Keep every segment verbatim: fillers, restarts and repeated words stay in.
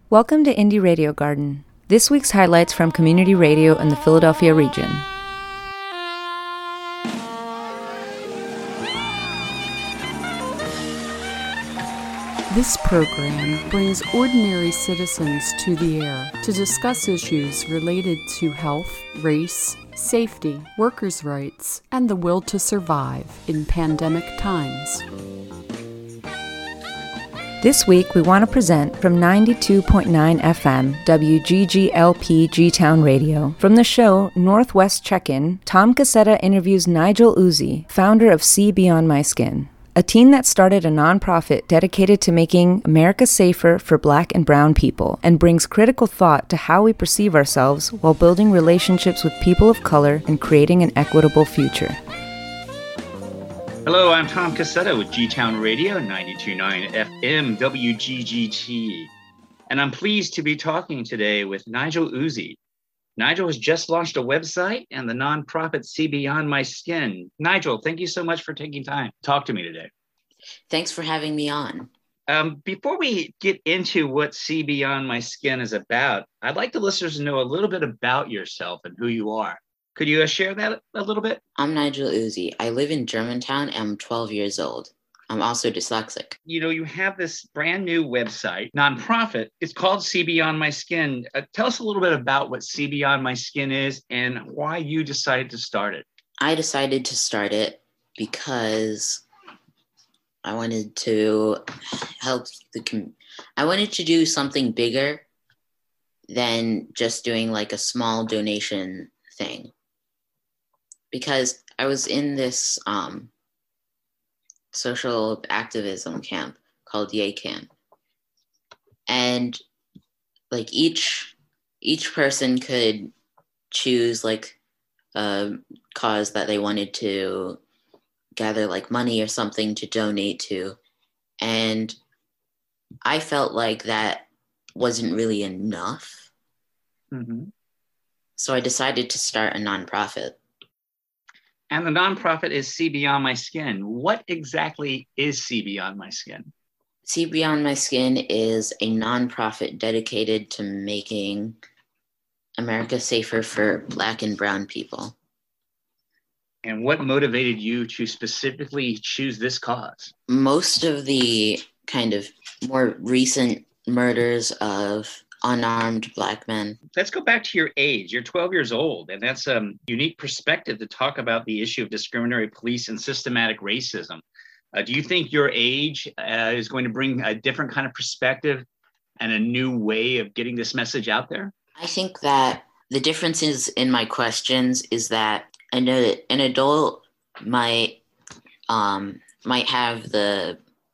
Welcome to Indie Radio Garden. This week's highlights from community radio in the Philadelphia region. This program brings ordinary citizens to the air to discuss issues related to health, race, safety, workers' rights, and the will to survive in pandemic times. This week, we want to present from ninety-two point nine F M W G G L P G-Town Radio. From the show Northwest Check-In, Tom Cassetta interviews Nigel Uzi, founder of See Beyond My Skin, a teen that started a nonprofit dedicated to making America safer for Black and brown people and brings critical thought to how we perceive ourselves while building relationships with people of color and creating an equitable future. Hello, I'm Tom Cassetta with G-Town Radio, ninety-two point nine F M W G G T. And I'm pleased to be talking today with Nigel Uzi. Nigel has just launched a website and the nonprofit See Beyond My Skin. Nigel, thank you so much for taking time to talk to me today. Thanks for having me on. Um, before we get into what See Beyond My Skin is about, I'd like the listeners to know a little bit about yourself and who you are. Could you uh, share that a little bit? I'm Nigel Uzi. I live in Germantown and I'm twelve years old. I'm also dyslexic. You know, you have this brand new website, nonprofit. It's called See Beyond My Skin. Uh, tell us a little bit about what See Beyond My Skin is and why you decided to start it. I decided to start it because I wanted to help the com- I wanted to do something bigger than just doing like a small donation thing. Because I was in this um, social activism camp called Yay Camp. And like each each person could choose like a cause that they wanted to gather like money or something to donate to. And I felt like that wasn't really enough. Mm-hmm. So I decided to start a nonprofit. And the nonprofit is See Beyond My Skin. What exactly is See Beyond My Skin? See Beyond My Skin is a nonprofit dedicated to making America safer for Black and brown people. And what motivated you to specifically choose this cause? Most of the kind of more recent murders of unarmed Black men. Let's go back to your age. You're twelve years old, and that's a unique perspective to talk about the issue of discriminatory police and systematic racism. Uh, do you think your age uh, is going to bring a different kind of perspective and a new way of getting this message out there? I think that the differences in my questions is that an, an adult might um, might have the,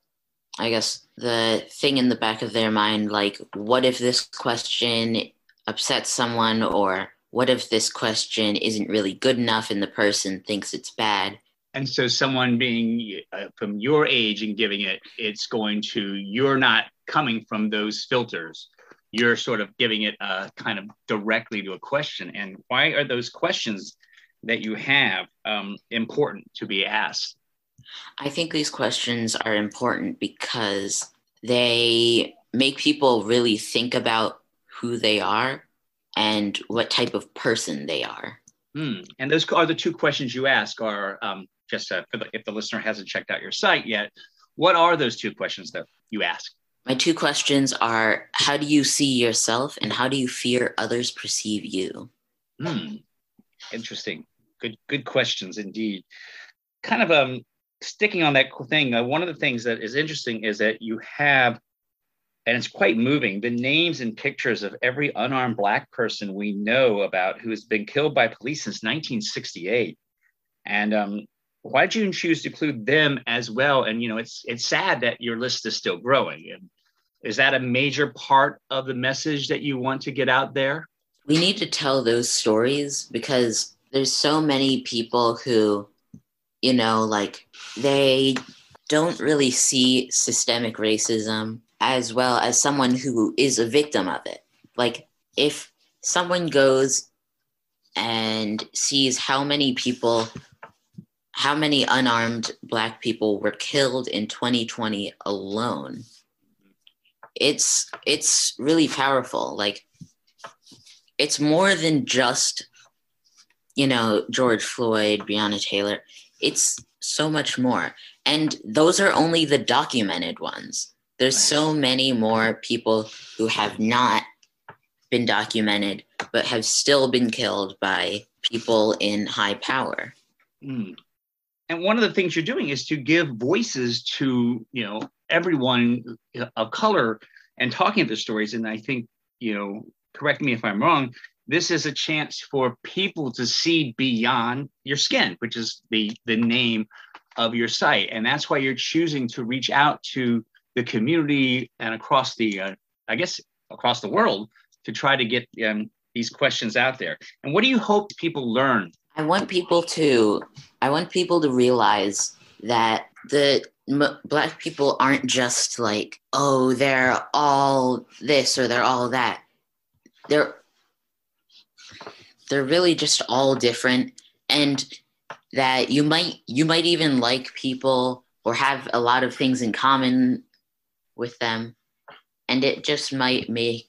I guess, the thing in the back of their mind, like, what if this question upsets someone, or what if this question isn't really good enough and the person thinks it's bad? And so someone being uh, from your age and giving it, it's going to, you're not coming from those filters. You're sort of giving it uh, kind of directly to a question. And why are those questions that you have um, important to be asked? I think these questions are important because they make people really think about who they are and what type of person they are. Hmm. And those are the two questions you ask are, um, just uh, for the, if the listener hasn't checked out your site yet, what are those two questions that you ask? My two questions are, how do you see yourself and how do you fear others perceive you? Hmm. Interesting. Good, good questions indeed. Kind of um, sticking on that thing, uh, one of the things that is interesting is that you have, and it's quite moving, the names and pictures of every unarmed Black person we know about who has been killed by police since nineteen sixty-eight. And um, why did you choose to include them as well? And, you know, it's it's sad that your list is still growing. And is that a major part of the message that you want to get out there? We need to tell those stories because there's so many people who, you know, like they don't really see systemic racism as well as someone who is a victim of it. Like if someone goes and sees how many people, how many unarmed Black people were killed in twenty twenty alone, it's it's really powerful. Like, it's more than just, you know, George Floyd, Breonna Taylor. It's so much more. And those are only the documented ones. There's so many more people who have not been documented, but have still been killed by people in high power. Mm. And one of the things you're doing is to give voices to, you know, everyone of color and talking of the stories. And I think, you know, correct me if I'm wrong, this is a chance for people to see beyond your skin, which is the, the name of your site. And that's why you're choosing to reach out to the community and across the, uh, I guess, across the world to try to get um, these questions out there. And what do you hope people learn? I want people to, I want people to realize that the m- Black people aren't just like, oh, they're all this or they're all that. They're they're really just all different, and that you might you might even like people or have a lot of things in common with them, and it just might make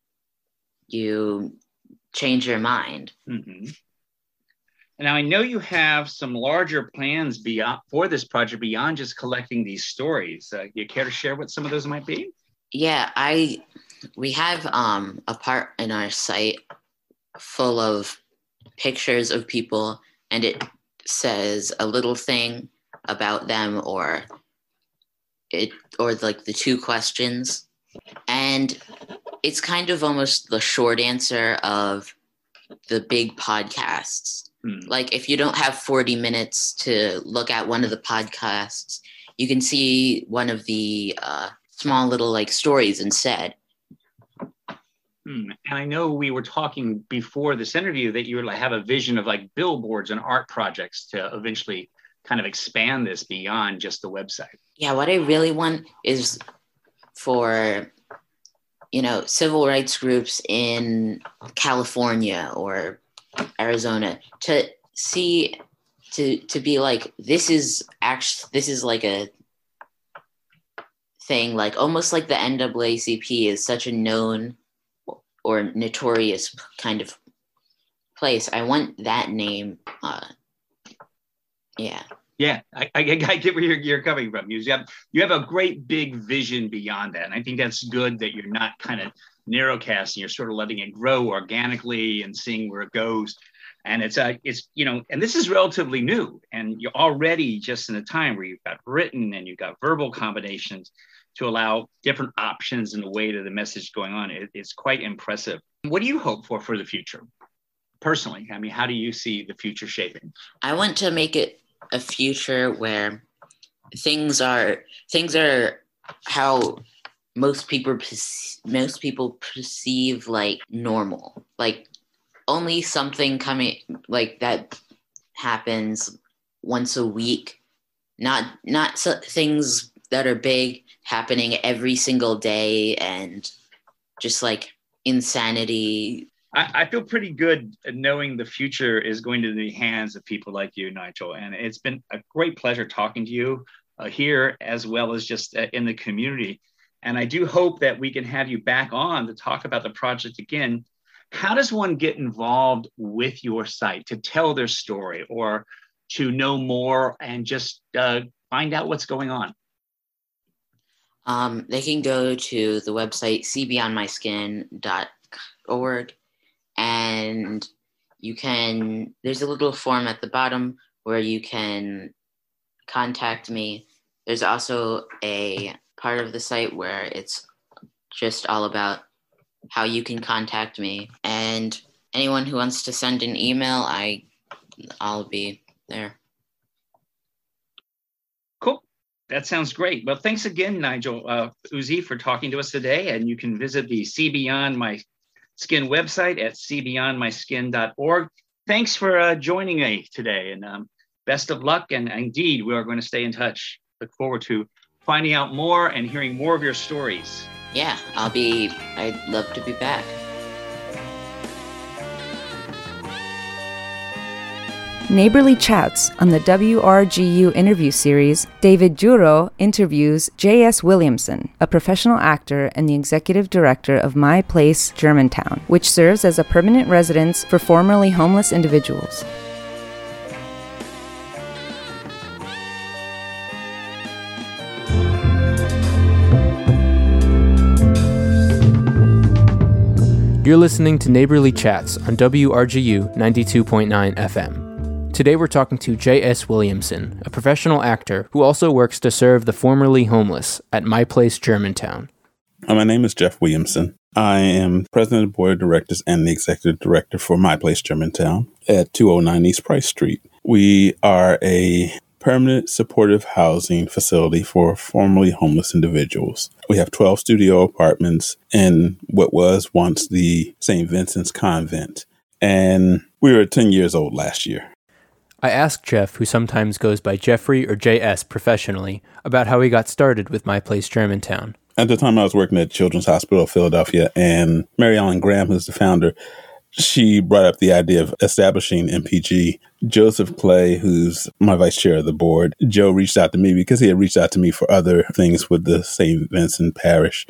you change your mind. Mm-hmm. And now I know you have some larger plans beyond for this project beyond just collecting these stories. Uh, you care to share what some of those might be? Yeah, I we have um, a part in our site full of pictures of people, and it says a little thing about them, or it or like the two questions, and it's kind of almost the short answer of the big podcasts. Hmm. Like, if you don't have forty minutes to look at one of the podcasts, you can see one of the uh, small little like stories instead. Hmm. And I know we were talking before this interview that you like have a vision of like billboards and art projects to eventually kind of expand this beyond just the website. Yeah, what I really want is for, you know, civil rights groups in California or Arizona to see, to to be like, this is actually, this is like a thing, like almost like the N double A C P is such a known or notorious kind of place. I want that name. Uh, yeah. Yeah, I, I, I get where you're, you're coming from. You have, you have a great big vision beyond that. And I think that's good that you're not kind of narrowcasting. You're sort of letting it grow organically and seeing where it goes. And it's, uh, it's you know, and this is relatively new. And you're already just in a time where you've got written and you've got verbal combinations to allow different options in the way that the message is going on. It, it's quite impressive. What do you hope for for the future? Personally, I mean, how do you see the future shaping? I want to make it a future where things are things are how most people most people perceive like normal, like only something coming like that happens once a week, not not so, things that are big happening every single day and just like insanity. I, I feel pretty good knowing the future is going to the hands of people like you, Nigel. And it's been a great pleasure talking to you uh, here, as well as just uh, in the community. And I do hope that we can have you back on to talk about the project again. How does one get involved with your site to tell their story or to know more and just uh, find out what's going on? Um, they can go to the website see beyond my skin dot org, and you can, there's a little form at the bottom where you can contact me. There's also a part of the site where it's just all about how you can contact me, and anyone who wants to send an email, I, I'll be there. Cool. That sounds great. Well, thanks again, Nigel uh, Uzi, for talking to us today. And you can visit the See Beyond My Skin website at see beyond my skin dot org. Thanks for uh, joining me today, and um, best of luck. And indeed, we are going to stay in touch. Look forward to finding out more and hearing more of your stories. Yeah, I'll be, I'd love to be back. Neighborly Chats on the W R G U interview series, David Juro interviews J S Williamson, a professional actor and the executive director of My Place Germantown, which serves as a permanent residence for formerly homeless individuals. You're listening to Neighborly Chats on W R G U ninety-two point nine F M. Today we're talking to J S Williamson, a professional actor who also works to serve the formerly homeless at My Place Germantown. My name is Jeff Williamson. I am president of the board of directors and the executive director for My Place Germantown at two oh nine East Price Street. We are a permanent supportive housing facility for formerly homeless individuals. We have twelve studio apartments in what was once the Saint Vincent's Convent, and we were ten years old last year. I asked Jeff, who sometimes goes by Jeffrey or J S professionally, about how he got started with My Place Germantown. At the time, I was working at Children's Hospital of Philadelphia, and Mary Ellen Graham, who's the founder, she brought up the idea of establishing M P G. Joseph Clay, who's my vice chair of the board, Joe reached out to me because he had reached out to me for other things with the Saint Vincent Parish.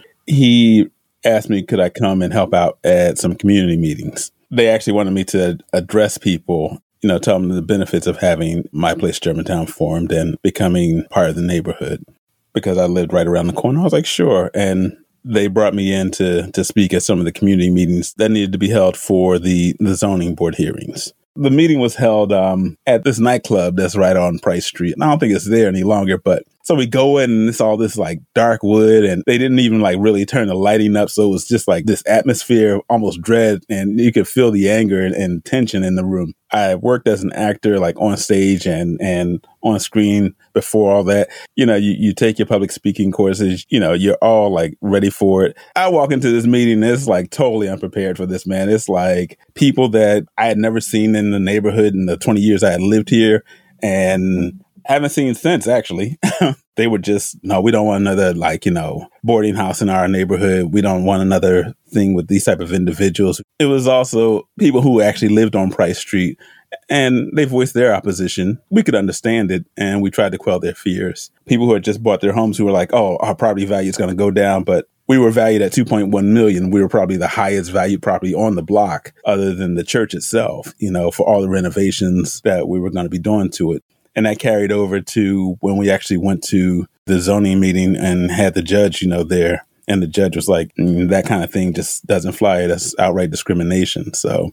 He asked me, could I come and help out at some community meetings? They actually wanted me to address people, you know, tell them the benefits of having My Place Germantown formed and becoming part of the neighborhood. Because I lived right around the corner, I was like, sure. And they brought me in to, to speak at some of the community meetings that needed to be held for the, the zoning board hearings. The meeting was held um, at this nightclub that's right on Price Street. And I don't think it's there any longer, but so we go in and it's all this like dark wood, and they didn't even like really turn the lighting up. So it was just like this atmosphere of almost dread, and you could feel the anger and, and tension in the room. I worked as an actor, like on stage and, and on screen before all that. You know, you, you take your public speaking courses, you know, you're all like ready for it. I walk into this meeting, it's like totally unprepared for this, man. It's like people that I had never seen in the neighborhood in the twenty years I had lived here, and haven't seen since, actually. They were just, no, we don't want another, like, you know, boarding house in our neighborhood. We don't want another thing with these type of individuals. It was also people who actually lived on Price Street, and they voiced their opposition. We could understand it, and we tried to quell their fears. People who had just bought their homes who were like, oh, our property value is going to go down, but we were valued at two point one million dollars. We were probably the highest valued property on the block other than the church itself, you know, for all the renovations that we were going to be doing to it. And that carried over to when we actually went to the zoning meeting and had the judge, you know, there. And the judge was like, mm, that kind of thing just doesn't fly. That's outright discrimination. So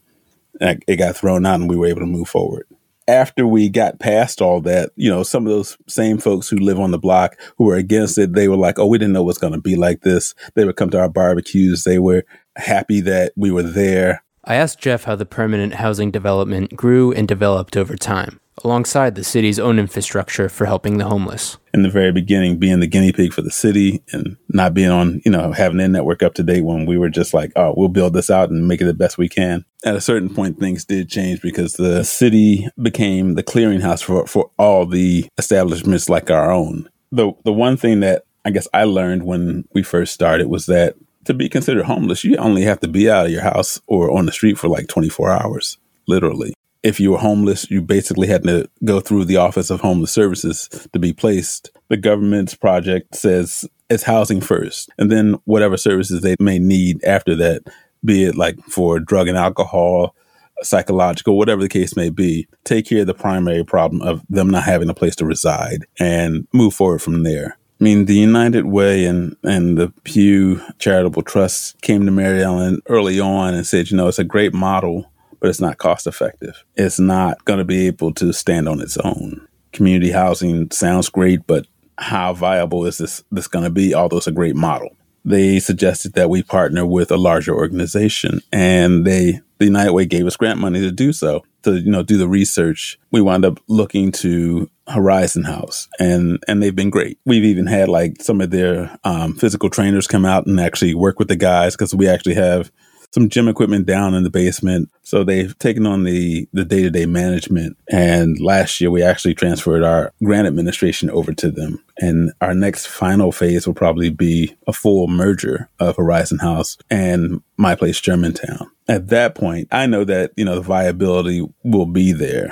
it got thrown out and we were able to move forward. After we got past all that, you know, some of those same folks who live on the block who were against it, they were like, oh, we didn't know it was going to be like this. They would come to our barbecues. They were happy that we were there. I asked Jeff how the permanent housing development grew and developed over time, alongside the city's own infrastructure for helping the homeless. In the very beginning, being the guinea pig for the city and not being on, you know, having their network up to date when we were just like, oh, we'll build this out and make it the best we can. At a certain point, things did change because the city became the clearinghouse for, for all the establishments like our own. The, the one thing that I guess I learned when we first started was that to be considered homeless, you only have to be out of your house or on the street for like twenty-four hours, literally. If you were homeless, you basically had to go through the Office of Homeless Services to be placed. The government's project says it's housing first, and then whatever services they may need after that, be it like for drug and alcohol, psychological, whatever the case may be, take care of the primary problem of them not having a place to reside and move forward from there. I mean, the United Way and, and the Pew Charitable Trust came to Mary Ellen early on and said, you know, it's a great model, but it's not cost effective. It's not going to be able to stand on its own. Community housing sounds great, but how viable is this, this going to be, although it's a great model? They suggested that we partner with a larger organization, and they, the United Way gave us grant money to do so, to, you know, do the research. We wound up looking to Horizon House, and, and they've been great. We've even had like some of their um, physical trainers come out and actually work with the guys, because we actually have some gym equipment down in the basement. So they've taken on the, the day-to-day management. And last year, we actually transferred our grant administration over to them. And our next final phase will probably be a full merger of Horizon House and My Place Germantown. At that point, I know that, you know, the viability will be there.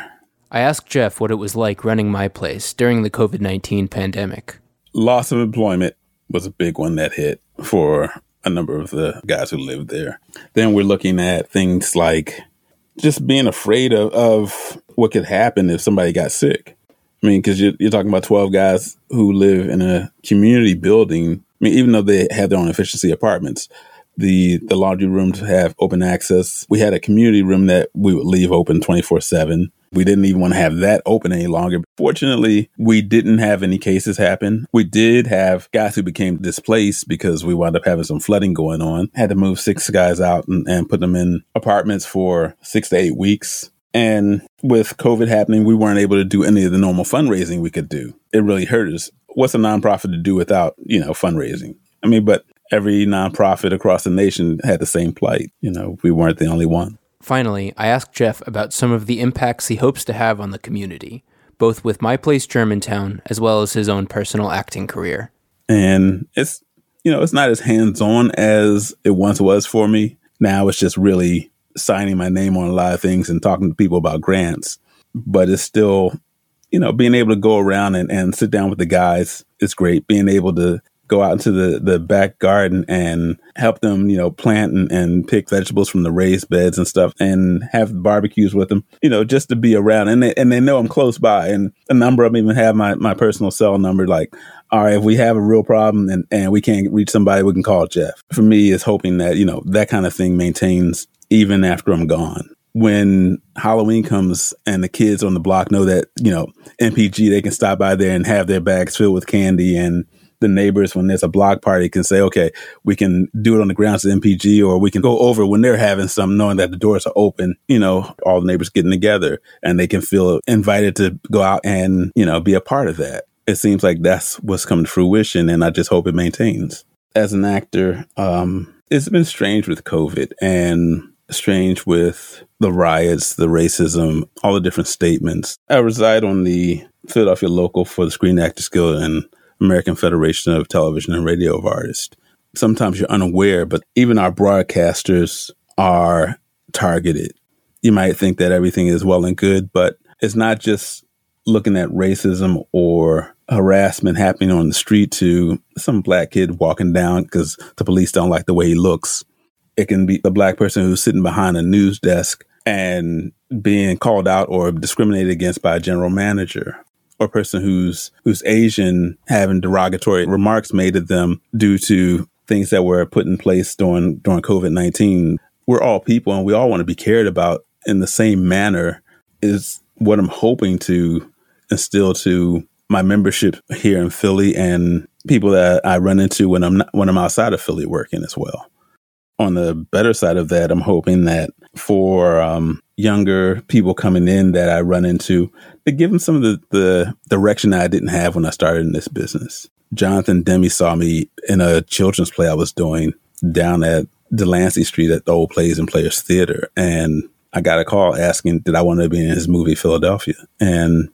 I asked Jeff what it was like running My Place during the covid nineteen pandemic. Loss of employment was a big one that hit for a number of the guys who lived there. Then we're looking at things like just being afraid of, of what could happen if somebody got sick. I mean, because you're, you're talking about twelve guys who live in a community building. I mean, even though they have their own efficiency apartments, the, the laundry rooms have open access. We had a community room that we would leave open twenty-four seven. We didn't even want to have that open any longer. Fortunately, we didn't have any cases happen. We did have guys who became displaced because we wound up having some flooding going on. Had to move six guys out and, and put them in apartments for six to eight weeks. And with COVID happening, we weren't able to do any of the normal fundraising we could do. It really hurt us. What's a nonprofit to do without, you know, fundraising? I mean, but every nonprofit across the nation had the same plight. You know, we weren't the only one. Finally, I asked Jeff about some of the impacts he hopes to have on the community, both with My Place Germantown as well as his own personal acting career. And it's, you know, it's not as hands-on as it once was for me. Now it's just really signing my name on a lot of things and talking to people about grants. But it's still, you know, being able to go around and, and sit down with the guys is great. Being able to go out into the, the back garden and help them, you know, plant and, and pick vegetables from the raised beds and stuff and have barbecues with them, you know, just to be around. And they, and they know I'm close by. And a number of them even have my, my personal cell number. Like, all right, if we have a real problem and, and we can't reach somebody, we can call Jeff. For me, it's hoping that, you know, that kind of thing maintains even after I'm gone. When Halloween comes and the kids on the block know that, you know, M P G, they can stop by there and have their bags filled with candy, and the neighbors, when there's a block party, can say, okay, we can do it on the grounds of M P G, or we can go over when they're having some, knowing that the doors are open, you know, all the neighbors getting together and they can feel invited to go out and, you know, be a part of that. It seems like that's what's come to fruition, and I just hope it maintains. As an actor, um, it's been strange with COVID and strange with the riots, the racism, all the different statements. I reside on the Philadelphia local for the Screen Actors Guild and American Federation of Television and Radio Artists. Sometimes you're unaware, but even our broadcasters are targeted. You might think that everything is well and good, but it's not just looking at racism or harassment happening on the street to some black kid walking down because the police don't like the way he looks. It can be the black person who's sitting behind a news desk and being called out or discriminated against by a general manager, or a person who's who's Asian having derogatory remarks made of them due to things that were put in place during during COVID nineteen. We're all people and we all want to be cared about in the same manner is what I'm hoping to instill to my membership here in Philly and people that I run into when I'm not, when I'm outside of Philly working as well. On the better side of that, I'm hoping that for um, younger people coming in that I run into, to give them some of the, the direction I didn't have when I started in this business. Jonathan Demme saw me in a children's play I was doing down at Delancey Street at the old Plays and Players Theater. And I got a call asking, did I want to be in his movie, Philadelphia? And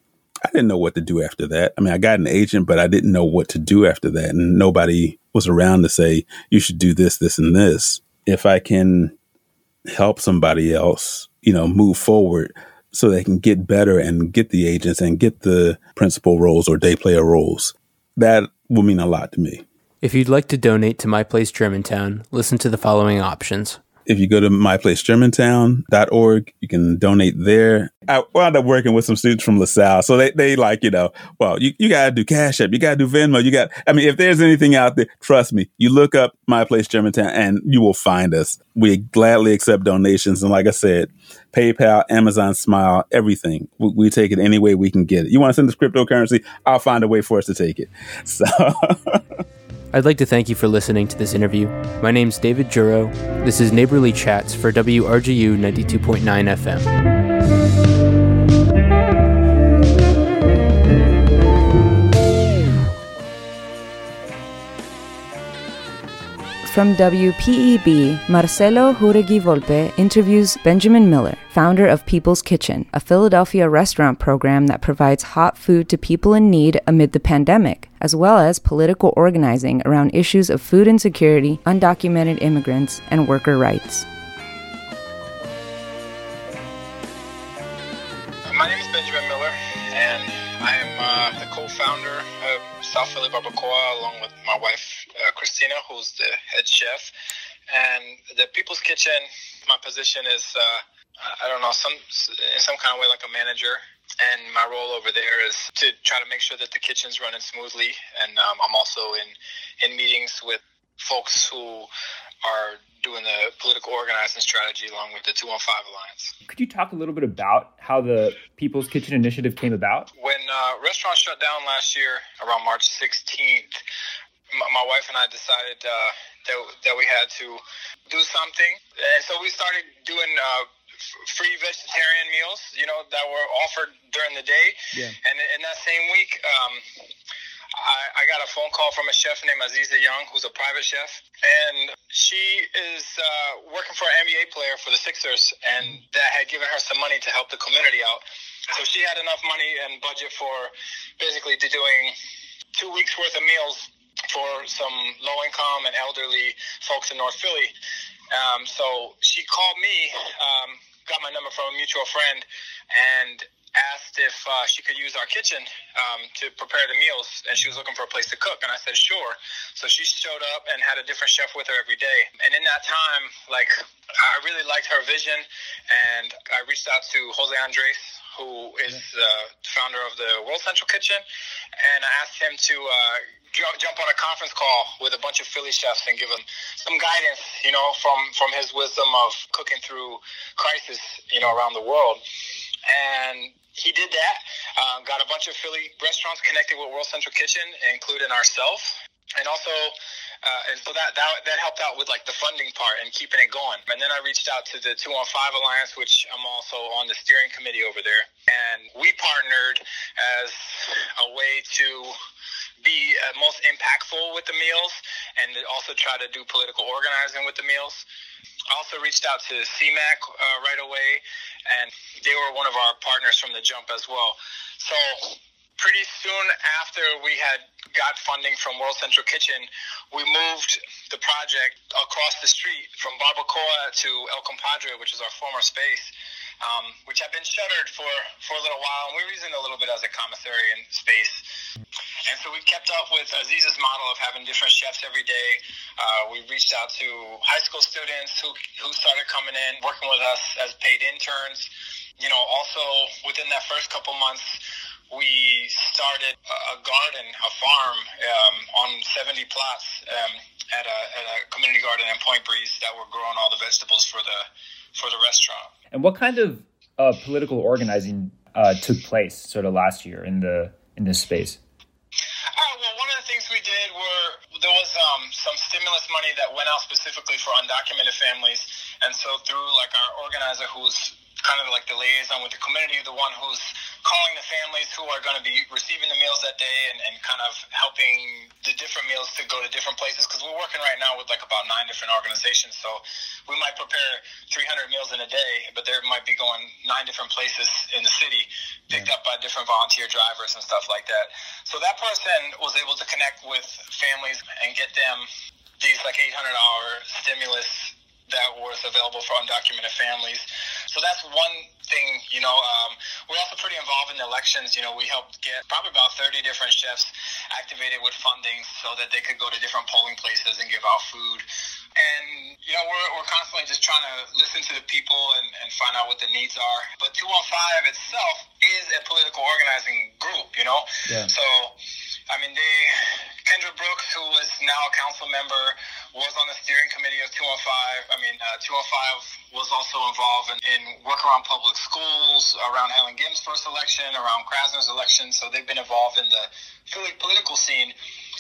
I didn't know what to do after that. I mean, I got an agent, but I didn't know what to do after that. And nobody was around to say, you should do this, this, and this. If I can help somebody else, you know, move forward so they can get better and get the agents and get the principal roles or day player roles, that will mean a lot to me. If you'd like to donate to My Place Germantown, listen to the following options. If you go to my place germantown dot org, you can donate there. I wound up working with some students from LaSalle. So they, they like, you know, well, you, you got to do Cash App. You got to do Venmo. You got, I mean, if there's anything out there, trust me, you look up My Place Germantown and you will find us. We gladly accept donations. And like I said, PayPal, Amazon Smile, everything. We, we take it any way we can get it. You want to send us cryptocurrency? I'll find a way for us to take it. So... I'd like to thank you for listening to this interview. My name's David Juro. This is Neighborly Chats for W R G U ninety-two point nine F M. From W P E B, Marcelo Jauregui Volpe interviews Benjamin Miller, founder of People's Kitchen, a Philadelphia restaurant program that provides hot food to people in need amid the pandemic, as well as political organizing around issues of food insecurity, undocumented immigrants, and worker rights. My name is founder of South Philly Barbacoa, along with my wife, uh, Christina, who's the head chef. And the People's Kitchen, my position is, uh, I don't know, some in some kind of way like a manager. And my role over there is to try to make sure that the kitchen's running smoothly. And um, I'm also in, in meetings with folks who are doing the political organizing strategy along with the two one five Alliance. Could you talk a little bit about how the People's Kitchen Initiative came about? When uh, restaurants shut down last year, around March sixteenth, my, my wife and I decided uh, that, that we had to do something. And so we started doing uh, free vegetarian meals, you know, that were offered during the day. Yeah. And in that same week, um, I, I got a phone call from a chef named Aziza Young, who's a private chef, and she is uh, working for an N B A player for the Sixers, and that had given her some money to help the community out. So she had enough money and budget for basically to doing two weeks worth of meals for some low-income and elderly folks in North Philly. Um, so she called me, um, got my number from a mutual friend, and asked if uh, she could use our kitchen um, to prepare the meals, and she was looking for a place to cook, and I said sure. So she showed up and had a different chef with her every day. And in that time, like, I really liked her vision, and I reached out to Jose Andres, who is the uh, founder of the World Central Kitchen, and I asked him to uh, jump on a conference call with a bunch of Philly chefs and give them some guidance, you know, from, from his wisdom of cooking through crisis, you know, around the world. And he did that, uh, got a bunch of Philly restaurants connected with World Central Kitchen, including ourselves. And also, uh, and so that, that that helped out with like the funding part and keeping it going. And then I reached out to the two one five Alliance, which I'm also on the steering committee over there. And we partnered as a way to be uh, most impactful with the meals and also try to do political organizing with the meals. I also reached out to C MAC uh, right away, and they were one of our partners from the jump as well. So pretty soon after we had got funding from World Central Kitchen, we moved the project across the street from Barbacoa to El Compadre, which is our former space, um, which had been shuttered for, for a little while, and we were using it a little bit as a commissary in space. And so we kept up with Aziz's model of having different chefs every day. Uh, we reached out to high school students who who started coming in, working with us as paid interns. You know, also within that first couple months, we started a garden, a farm um, on seventy plots um, at, a, at a community garden in Point Breeze that were growing all the vegetables for the for the restaurant. And what kind of uh, political organizing uh, took place sort of last year in the in this space? Uh, well, one of the things we did were there was um, some stimulus money that went out specifically for undocumented families, and so through like our organizer, who's kind of like the liaison with the community, the one who's calling the families who are going to be receiving the meals that day and, and kind of helping the different meals to go to different places, because we're working right now with like about nine different organizations. So we might prepare three hundred meals in a day, but there might be going nine different places in the city, picked up by different volunteer drivers and stuff like that. So that person was able to connect with families and get them these like eight hundred dollars stimulus that was available for undocumented families. So that's one thing, you know. Um, we're also pretty involved in the elections. You know, we helped get probably about thirty different chefs activated with funding so that they could go to different polling places and give out food. And, you know, we're, we're constantly just trying to listen to the people and, and find out what the needs are. But two one five itself is a political organizing group, you know. Yeah. So, I mean, they, Kendra Brooks, who is now a council member, was on the steering committee of two one five. I mean, uh, two one five was also involved in, in work around public schools, around Helen Gim's first election, around Krasner's election. So they've been involved in the Philly political scene.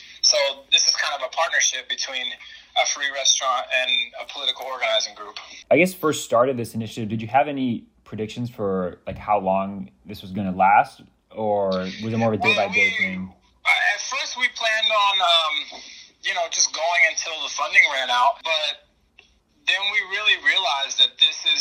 So this is kind of a partnership between a free restaurant and a political organizing group. I guess first started this initiative, did you have any predictions for like how long this was going to last, or was it more of a day-by-day well, thing? Uh, at first we planned on, um, you know, just going until the funding ran out, but then we really realized that this is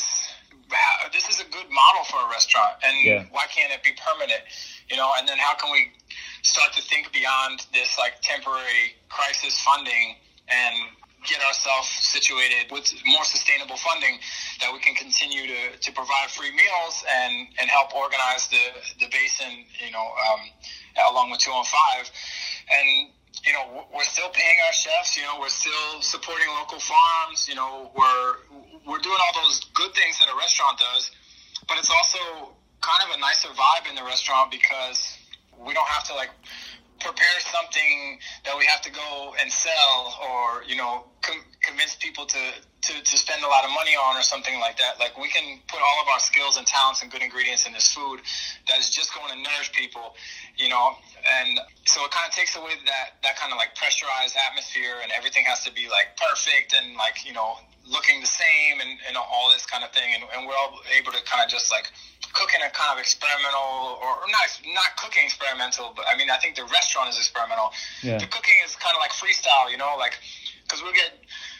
this is a good model for a restaurant, and yeah. why can't it be permanent? You know, and then how can we start to think beyond this like temporary crisis funding and get ourselves situated with more sustainable funding that we can continue to, to provide free meals and, and help organize the, the basin, you know, um, along with two oh five. And, you know, we're still paying our chefs, you know, we're still supporting local farms, you know, we're, we're doing all those good things that a restaurant does, but it's also kind of a nicer vibe in the restaurant because we don't have to like prepare something that we have to go and sell or, you know, com- convince people to, to, to spend a lot of money on or something like that. Like we can put all of our skills and talents and good ingredients in this food that is just going to nourish people, you know, and so it kind of takes away that, that kind of like pressurized atmosphere and everything has to be like perfect and like, you know, looking the same and, and all this kind of thing. And, and we're all able to kind of just like cook in a kind of experimental or, or not not cooking experimental, but I mean, I think the restaurant is experimental. Yeah. The cooking is kind of like freestyle, you know, like, because we'll get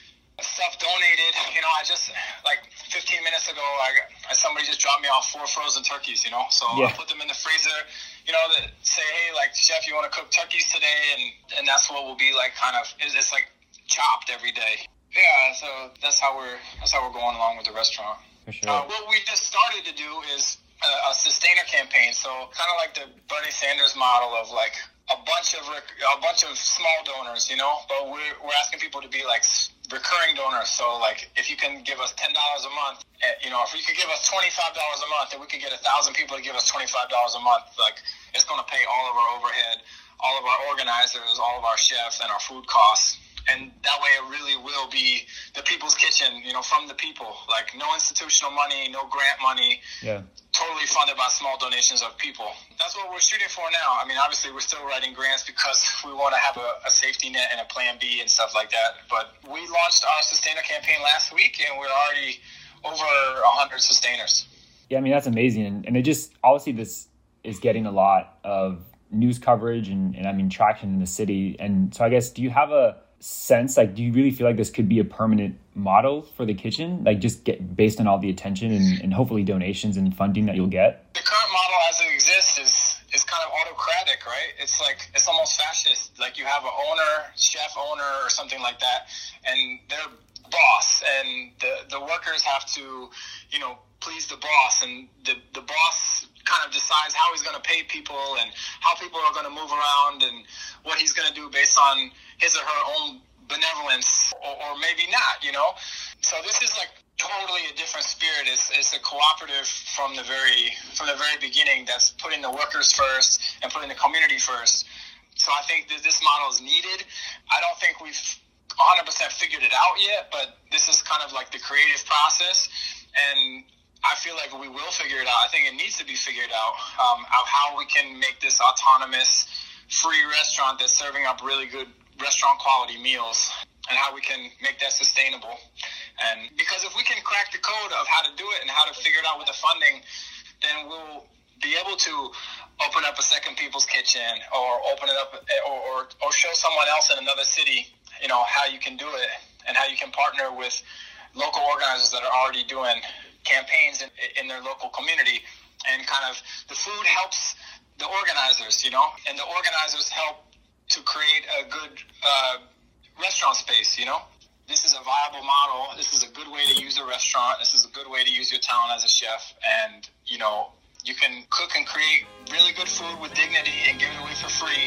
stuff donated. You know, I just, like fifteen minutes ago, I, I somebody just dropped me off four frozen turkeys, you know, so yeah. I put them in the freezer, you know, that say, hey, like, chef, you want to cook turkeys today? And, and that's what will be like kind of, it's, it's like chopped every day. Yeah, so that's how we're, that's how we're going along with the restaurant. For sure. Uh, what we just started to do is a, a sustainer campaign. So kind of like the Bernie Sanders model of like a bunch of rec- a bunch of small donors, you know. But we're we're asking people to be like recurring donors. So like if you can give us ten dollars a month, you know, if you could give us twenty five dollars a month, and we could get a thousand people to give us twenty five dollars a month, like it's going to pay all of our overhead, all of our organizers, all of our chefs, and our food costs. And that way it really will be the people's kitchen, you know, from the people. Like no institutional money, no grant money. Yeah. Totally funded by small donations of people. That's what we're shooting for now. I mean, obviously we're still writing grants because we want to have a, a safety net and a plan B and stuff like that. But we launched our sustainer campaign last week and we're already over one hundred sustainers. Yeah, I mean, that's amazing. And, and it just, obviously this is getting a lot of news coverage and, and I mean, traction in the city. And so I guess, do you have a sense, like, do you really feel like this could be a permanent model for the kitchen, like just get based on all the attention and, and hopefully donations and funding that you'll get? The current model as it exists is is kind of autocratic, right? It's like it's almost fascist. Like you have an owner, chef owner or something like that, and they're boss, and the the workers have to, you know, please the boss, and the the boss kind of decides how he's going to pay people and how people are going to move around and what he's going to do based on his or her own benevolence, or, or maybe not, you know? So this is like totally a different spirit. It's, it's a cooperative from the very from the very beginning that's putting the workers first and putting the community first. So I think that this model is needed. I don't think we've one hundred percent figured it out yet, but this is kind of like the creative process, and I feel like we will figure it out. I think it needs to be figured out, um, of how we can make this autonomous, free restaurant that's serving up really good restaurant quality meals, and how we can make that sustainable. And because if we can crack the code of how to do it and how to figure it out with the funding, then we'll be able to open up a second People's Kitchen, or open it up, or, or, or show someone else in another city, you know, how you can do it and how you can partner with local organizers that are already doing campaigns in, in their local community. And kind of the food helps the organizers, you know, and the organizers help to create a good uh, restaurant space, you know. This is a viable model. This is a good way to use a restaurant. This is a good way to use your talent as a chef. And, you know, you can cook and create really good food with dignity and give it away for free.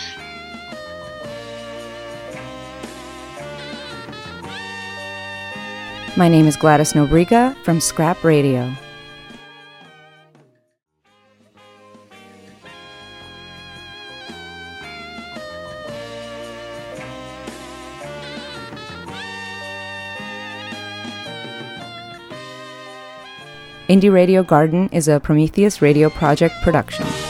My name is Gladys Nobriga from Scrap Radio. Indie Radio Garden is a Prometheus Radio Project production.